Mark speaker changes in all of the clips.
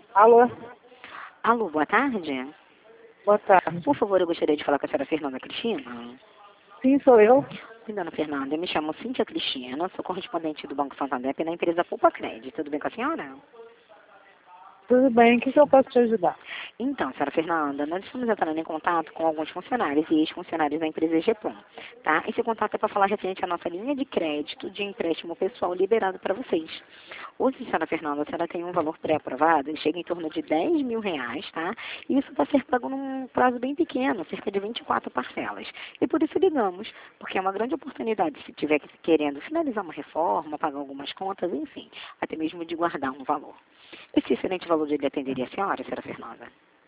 Speaker 1: Alô?
Speaker 2: Alô, boa tarde.
Speaker 1: Boa tarde.
Speaker 2: Por favor, eu gostaria de falar com a senhora Fernanda Cristina.
Speaker 1: Sim, sou eu.
Speaker 2: Sim, dona Fernanda, eu me chamo Cíntia Cristina, sou correspondente do Banco Santander na empresa Poupa Crédito. Tudo bem com a senhora?
Speaker 1: Tudo bem, o que eu posso te ajudar?
Speaker 2: Então, senhora Fernanda, nós estamos entrando em contato com alguns funcionários e ex-funcionários da empresa GPOM, tá? Esse contato é para falar referente à nossa linha de crédito de empréstimo pessoal liberado para vocês. Hoje, senhora Fernanda, a senhora tem um valor pré-aprovado, ele chega em torno de R$ 10.000, tá? E isso vai ser pago num prazo bem pequeno, cerca de 24 parcelas. E por isso ligamos, porque é uma grande oportunidade, se tiver querendo finalizar uma reforma, pagar algumas contas, enfim, até mesmo de guardar um valor. Esse excelente valor ele atenderia a senhora Fernanda?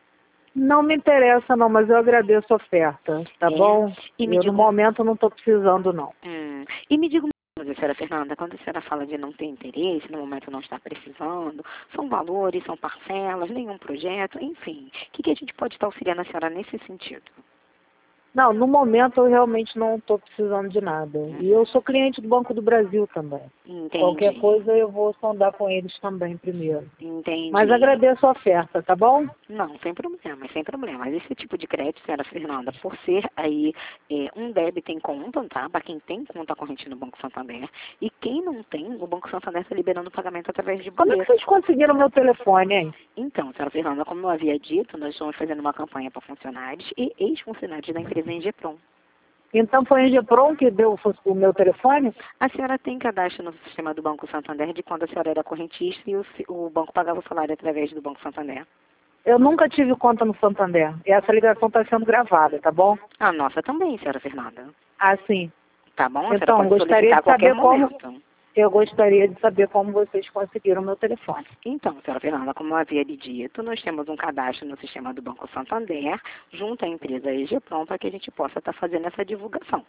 Speaker 1: Não me interessa não, mas eu agradeço a oferta, tá bom?
Speaker 2: E me
Speaker 1: Eu no
Speaker 2: diga,
Speaker 1: momento não estou precisando não.
Speaker 2: e me diga uma coisa, senhora Fernanda, quando a senhora fala de não ter interesse, no momento não estar precisando, são valores, são parcelas, nenhum projeto, enfim, o que a gente pode estar auxiliando a senhora nesse sentido?
Speaker 1: Não, no momento eu realmente não estou precisando de nada. E eu sou cliente do Banco do Brasil também. Qualquer
Speaker 2: Entendi,
Speaker 1: coisa eu vou sondar com eles também primeiro. Mas
Speaker 2: entendi.
Speaker 1: agradeço a oferta, tá bom?
Speaker 2: Não, sem problema, sem problema. Esse tipo de crédito, senhora Fernanda, por ser aí um débito em conta, tá? Para quem tem conta corrente no Banco Santander. E quem não tem, o Banco Santander está liberando o pagamento através de
Speaker 1: Como é que
Speaker 2: boleto.
Speaker 1: vocês conseguiram meu telefone, hein?
Speaker 2: Então, senhora Fernanda, como eu havia dito, nós estamos fazendo uma campanha para funcionários e ex-funcionários da empresa Engeprom.
Speaker 1: Então foi a Engeprom que deu o meu telefone?
Speaker 2: A senhora tem cadastro no sistema do Banco Santander de quando a senhora era correntista e o banco pagava o salário através do Banco Santander.
Speaker 1: Eu nunca tive conta no Santander. E essa ligação está sendo gravada, tá bom?
Speaker 2: A nossa também, senhora Fernanda.
Speaker 1: Ah, sim.
Speaker 2: Tá bom? A senhora
Speaker 1: Então,
Speaker 2: pode
Speaker 1: gostaria
Speaker 2: solicitar a
Speaker 1: de
Speaker 2: qualquer
Speaker 1: saber como
Speaker 2: momento.
Speaker 1: eu gostaria de saber como vocês conseguiram meu telefone.
Speaker 2: Então, senhora Fernanda, como eu havia lhe dito, nós temos um cadastro no sistema do Banco Santander, junto à empresa Egeprom, para que a gente possa estar fazendo essa divulgação.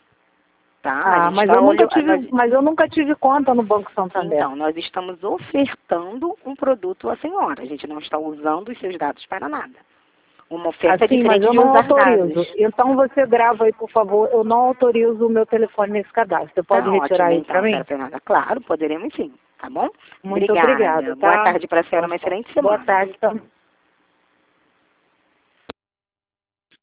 Speaker 2: Tá?
Speaker 1: Ah, mas eu nunca tive conta no Banco Santander.
Speaker 2: Então, nós estamos ofertando um produto à senhora. A gente não está usando os seus dados para nada. Uma oferta
Speaker 1: Assim, mas
Speaker 2: diferente
Speaker 1: eu
Speaker 2: de
Speaker 1: não
Speaker 2: usar
Speaker 1: autorizo.
Speaker 2: dados.
Speaker 1: Então você grava aí, por favor. Eu não autorizo o meu telefone nesse cadastro. Você pode
Speaker 2: Tá
Speaker 1: retirar
Speaker 2: ótimo,
Speaker 1: aí para
Speaker 2: então,
Speaker 1: mim?
Speaker 2: senhora Fernanda. Claro, poderemos sim. Tá bom?
Speaker 1: Muito obrigada,
Speaker 2: Obrigada. Boa
Speaker 1: tá?
Speaker 2: tarde para a senhora, uma excelente
Speaker 1: Boa
Speaker 2: semana.
Speaker 1: tarde também.